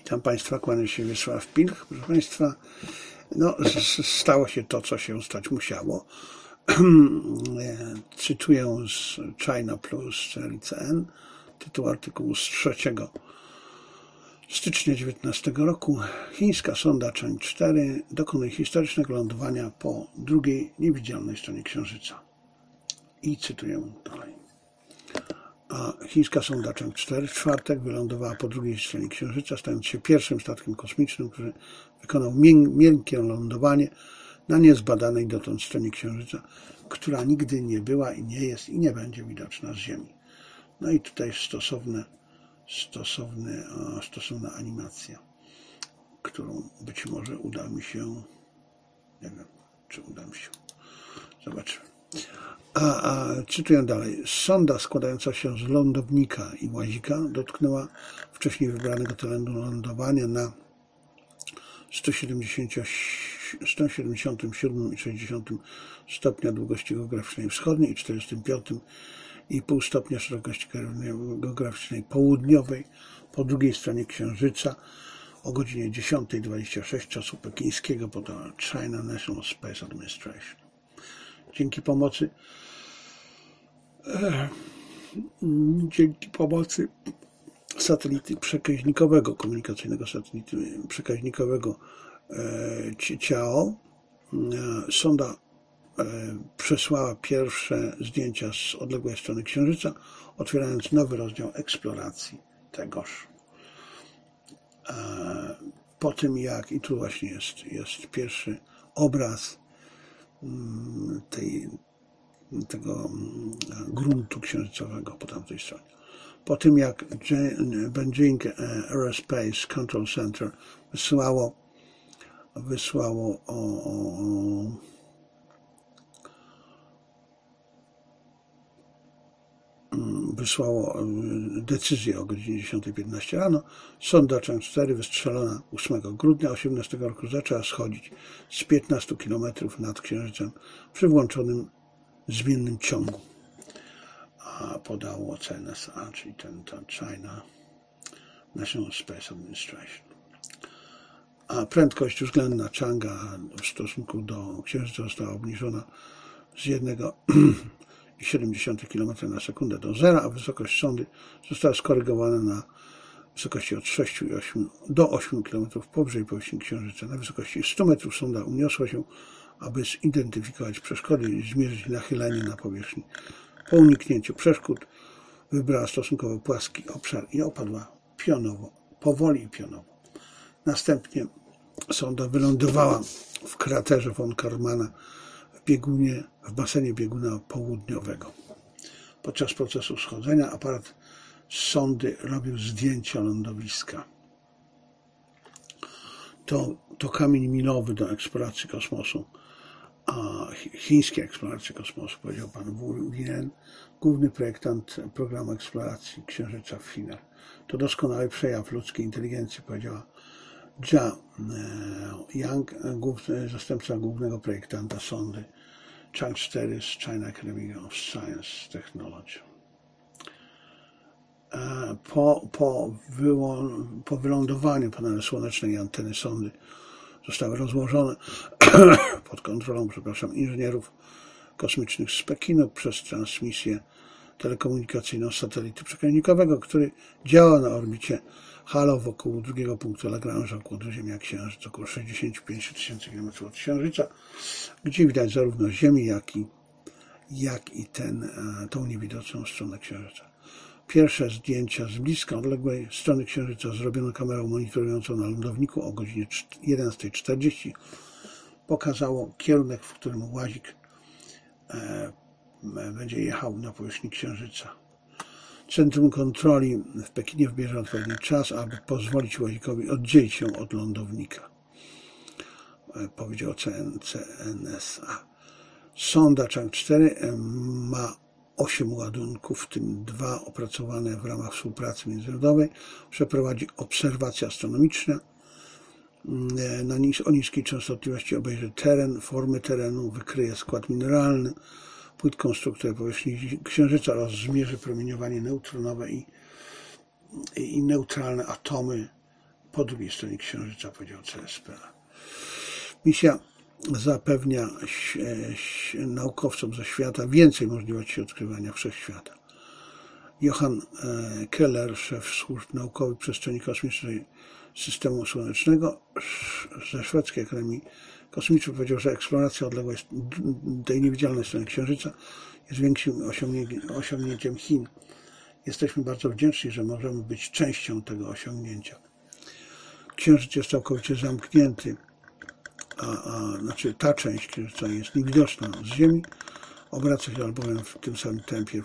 Witam Państwa, kłania się Wiesław Pilch. Proszę Państwa, no, stało się to, co się stać musiało. Cytuję z China Plus CLCN, tytuł artykułu z 3 stycznia 2019 roku. Chińska sonda Chang'e 4 dokonuje historycznego lądowania po drugiej niewidzialnej stronie Księżyca. I cytuję dalej. A chińska sonda Chang'e 4 w czwartek wylądowała po drugiej stronie Księżyca, stając się pierwszym statkiem kosmicznym, który wykonał miękkie lądowanie na niezbadanej dotąd stronie Księżyca, która nigdy nie była i nie jest i nie będzie widoczna z Ziemi. No i tutaj stosowna animacja, którą być może uda mi się, nie wiem, czy uda mi się, zobaczymy. Cytuję dalej. Sonda składająca się z lądownika i łazika dotknęła wcześniej wybranego terenu lądowania na 177,6 stopnia długości geograficznej wschodniej i 45,5 stopnia szerokości geograficznej południowej po drugiej stronie Księżyca o godzinie 10:26 czasu pekińskiego, podała China National Space Administration. Dzięki satelity przekaźnikowego, komunikacyjnego satelity przekaźnikowego Ciao, sonda przesłała pierwsze zdjęcia z odległej strony Księżyca, otwierając nowy rozdział eksploracji tegoż. Po tym jak, i tu właśnie jest pierwszy obraz tego gruntu księżycowego po tamtej stronie. Po tym jak Beijing Aerospace Control Center wysłało decyzję o godzinie 10:15 rano, sonda Chang'e 4 wystrzelona 8 grudnia 2018 roku zaczęła schodzić z 15 km nad Księżycem przy włączonym zmiennym ciągu. A podało CNSA, czyli ta China National Space Administration. A prędkość względna Chang'a w stosunku do Księżyca została obniżona z 1,7 km na sekundę do 0, a wysokość sondy została skorygowana na wysokości od 6 do 8 km powyżej powierzchni Księżyca. Na wysokości 100 metrów sonda uniosła się, aby zidentyfikować przeszkody i zmierzyć nachylenie na powierzchni. Po uniknięciu przeszkód wybrała stosunkowo płaski obszar i opadła powoli i pionowo. Następnie sonda wylądowała w kraterze von Karmana w basenie bieguna południowego. Podczas procesu schodzenia aparat sondy robił zdjęcia lądowiska. To kamień milowy do eksploracji kosmosu, chińskiej eksploracji kosmosu, powiedział pan Wu Jian, główny projektant programu eksploracji Księżyca w Chinach. To doskonały przejaw ludzkiej inteligencji, powiedziała Jia Yang, zastępca głównego projektanta sondy Chang'e 4 z China Academy of Science Technology. Po wylądowaniu panele słoneczne i anteny sondy zostały rozłożone pod kontrolą, inżynierów kosmicznych z Pekinu przez transmisję telekomunikacyjną satelity przekaźnikowego, który działa na orbicie halo wokół drugiego punktu Lagrange'a, około Ziemia Księżyc, około 65 000 km od Księżyca, gdzie widać zarówno Ziemię, jak i tą niewidoczną stronę Księżyca. Pierwsze zdjęcia z bliska odległej strony Księżyca zrobiono kamerą monitorującą na lądowniku o godzinie 11:40 pokazało kierunek, w którym łazik będzie jechał na powierzchni Księżyca. Centrum kontroli w Pekinie wybierze odpowiedni czas, aby pozwolić łazikowi oddzielić się od lądownika, powiedział CNSA. Sonda Chang'e 4 ma 8 ładunków, w tym 2 opracowane w ramach współpracy międzynarodowej. Przeprowadzi obserwacje astronomiczne o niskiej częstotliwości, obejrzy teren, formy terenu, wykryje skład mineralny, płytką strukturę powierzchni Księżyca oraz zmierzy promieniowanie neutronowe i neutralne atomy po drugiej stronie Księżyca, powiedział CSPA. Misja zapewnia naukowcom ze świata więcej możliwości odkrywania wszechświata. Johann Keller, szef służb naukowych przestrzeni kosmicznej systemu słonecznego ze Szwedzkiej Akademii Kosmicznej, powiedział, że eksploracja odległej tej niewidzialnej strony Księżyca jest większym osiągnięciem Chin. Jesteśmy bardzo wdzięczni, że możemy być częścią tego osiągnięcia. Księżyc jest całkowicie zamknięty, znaczy ta część Księżyca jest niewidoczna z Ziemi, obraca się albowiem w tym samym tempie,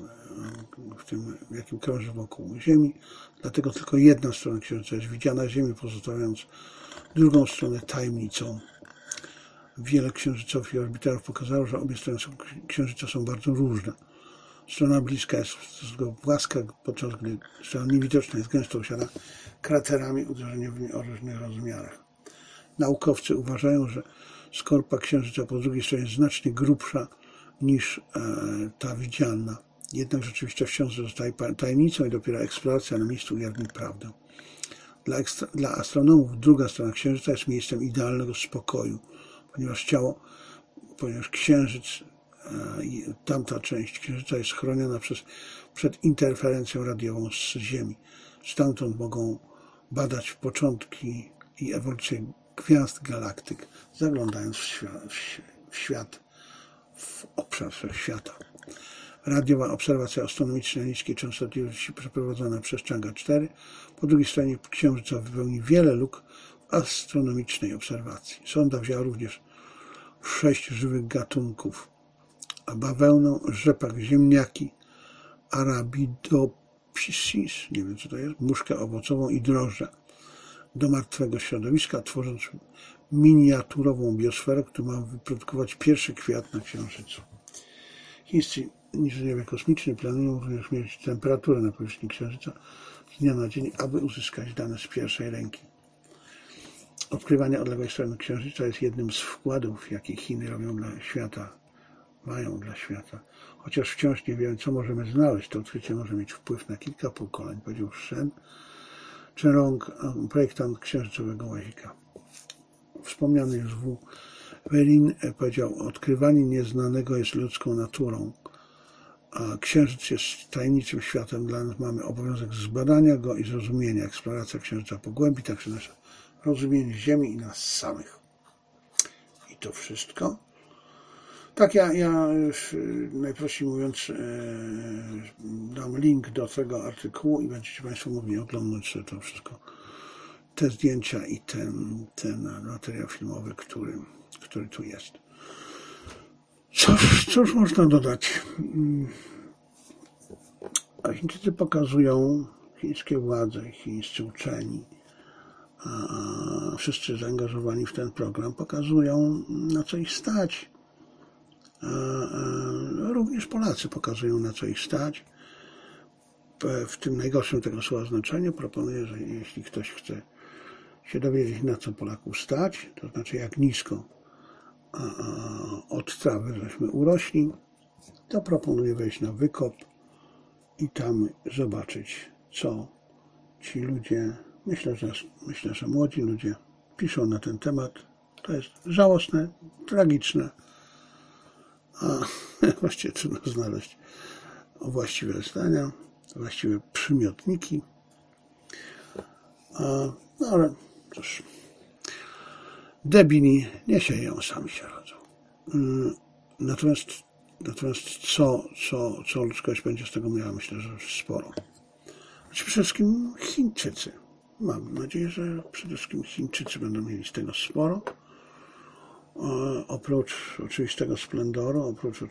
w jakim krąży wokół Ziemi. Dlatego tylko jedna strona Księżyca jest widziana z Ziemi, pozostawiając drugą stronę tajemnicą. Wiele księżycowych i orbiterów pokazało, że obie strony Księżyca są bardzo różne. Strona bliska jest płaska, podczas gdy strona niewidoczna jest gęsto osiana kraterami uderzeniowymi o różnych rozmiarach. Naukowcy uważają, że skorupa Księżyca po drugiej stronie jest znacznie grubsza niż ta widzialna. Jednak rzeczywistość wciąż zostaje tajemnicą i dopiero eksploracja na miejscu ujawni prawdę. Dla astronomów druga strona Księżyca jest miejscem idealnego spokoju, ponieważ Księżyc, tamta część Księżyca jest chroniona przed interferencją radiową z Ziemi. Stamtąd mogą badać początki i ewolucję gwiazd, galaktyk, zaglądając w obszar wszechświata. Radiowa obserwacja astronomiczna niskiej częstotliwości przeprowadzona przez Chang'a 4 po drugiej stronie Księżyca wypełni wiele luk w astronomicznej obserwacji. Sonda wzięła również 6 żywych gatunków: bawełnę, rzepak, ziemniaki, Arabidopsis, nie wiem co to jest, muszkę owocową i drożdże do martwego środowiska, tworząc miniaturową biosferę, która ma wyprodukować pierwszy kwiat na Księżycu. Chińscy inżynierowie kosmiczni planują również mierzyć temperaturę na powierzchni Księżyca z dnia na dzień, aby uzyskać dane z pierwszej ręki. Odkrywanie odległej strony Księżyca jest jednym z wkładów, jakie Chiny mają dla świata. Chociaż wciąż nie wiemy, co możemy znaleźć, to odkrycie może mieć wpływ na kilka pokoleń, powiedział Shen Cherong, projektant księżycowego łazika. Wspomniany już W. Werin powiedział: odkrywanie nieznanego jest ludzką naturą, a Księżyc jest tajemniczym światem. Dla nas mamy obowiązek zbadania go i zrozumienia. Eksploracja Księżyca pogłębi także nasze rozumienie Ziemi i nas samych. I to wszystko. Tak, ja najprościej mówiąc dam link do tego artykułu i będziecie Państwo mogli oglądać sobie to wszystko, te zdjęcia i ten materiał filmowy, który tu jest. Cóż można dodać? Chińczycy pokazują, chińskie władze, chińscy uczeni, wszyscy zaangażowani w ten program pokazują, na co ich stać. Również Polacy pokazują, na co ich stać. W tym najgorszym tego słowa znaczeniu proponuję, że jeśli ktoś chce się dowiedzieć, na co Polaków stać, to znaczy jak nisko od trawy żeśmy urośli, to proponuję wejść na Wykop i tam zobaczyć, co ci ludzie, myślę, że młodzi ludzie piszą na ten temat. To jest żałosne, tragiczne, a właściwie trudno znaleźć właściwe zdania, właściwe przymiotniki. No ale cóż, debili nie sieją, sami się rodzą. Natomiast co ludzkość będzie z tego miała? Myślę, że sporo. Przede wszystkim Chińczycy. Mam nadzieję, że przede wszystkim Chińczycy będą mieli z tego sporo. Oprócz oczywistego splendoru, oprócz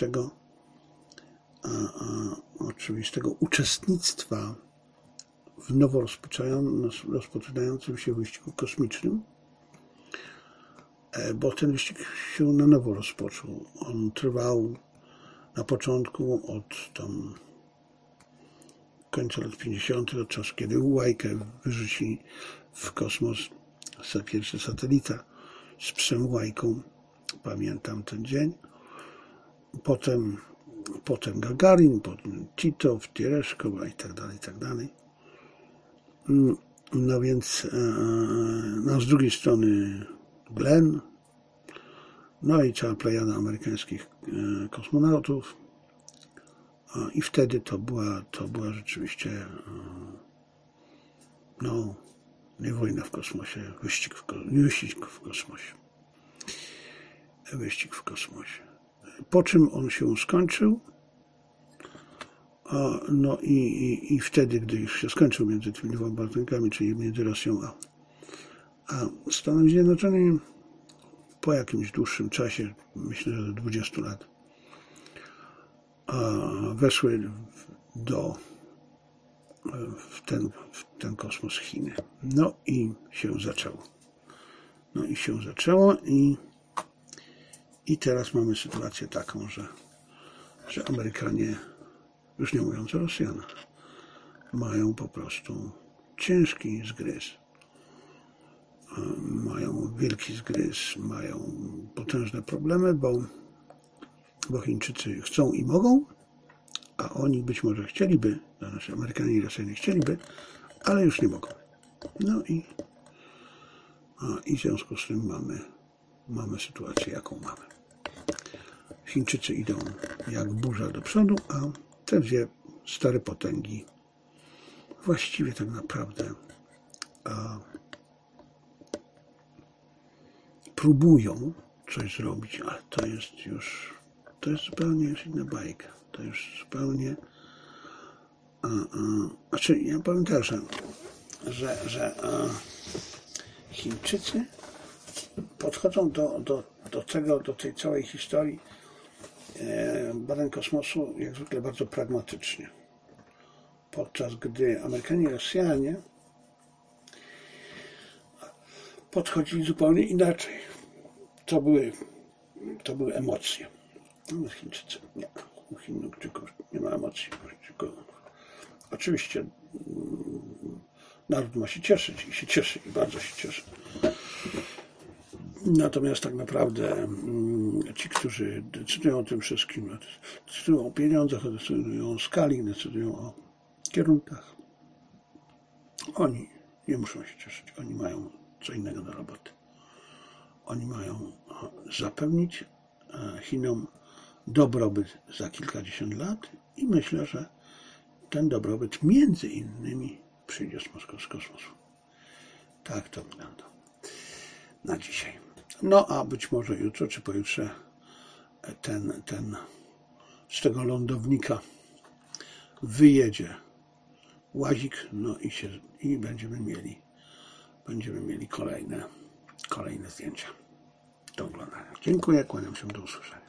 oczywistego uczestnictwa w nowo rozpoczynającym się wyścigu kosmicznym, bo ten wyścig się na nowo rozpoczął. On trwał na początku od tam końca lat 50., od czasu, kiedy Łajkę wyrzucili w kosmos pierwszy satelita z psem Łajką. Pamiętam ten dzień. Potem Gagarin, potem Titow, Tereszkowa i tak dalej. No więc no z drugiej strony Glenn, no i cała plejada amerykańskich kosmonautów. I wtedy to była rzeczywiście no, nie wojna w kosmosie, wyścig w kosmosie. Wyścig w kosmosie. Po czym on się skończył? No i wtedy, gdy już się skończył między tymi dwoma partnerkami, czyli między Rosją a Stanami Zjednoczonymi, po jakimś dłuższym czasie, myślę, że do 20 lat, weszły w ten kosmos Chiny. No i się zaczęło. I teraz mamy sytuację taką, że Amerykanie, już nie mówiąc o Rosjanach, mają po prostu ciężki zgryz. Mają wielki zgryz, mają potężne problemy, bo Chińczycy chcą i mogą, a oni być może chcieliby, znaczy Amerykanie i Rosjanie chcieliby, ale już nie mogą. No i w związku z tym mamy sytuację, jaką mamy. Chińczycy idą jak burza do przodu, a te dwie stare potęgi właściwie tak naprawdę próbują coś zrobić, ale to jest zupełnie już inna bajka. To już zupełnie... Znaczy, ja powiem tak, że Chińczycy podchodzą do tej całej historii badań kosmosu jak zwykle bardzo pragmatycznie. Podczas gdy Amerykanie i Rosjanie podchodzili zupełnie inaczej. To były emocje. No, Chińczycy nie. U Chińczyków nie ma emocji. Oczywiście naród ma się cieszyć i się cieszy, i bardzo się cieszy. Natomiast tak naprawdę ci, którzy decydują o tym wszystkim, decydują o pieniądzach, decydują o skali, decydują o kierunkach, oni nie muszą się cieszyć. Oni mają co innego do roboty. Oni mają zapewnić Chinom dobrobyt za kilkadziesiąt lat i myślę, że ten dobrobyt między innymi przyjdzie z kosmosu. Tak to wygląda na dzisiaj. No a być może jutro czy pojutrze z tego lądownika wyjedzie łazik, no i będziemy mieli kolejne zdjęcia do oglądania. Dziękuję, kłaniam się, do usłyszenia.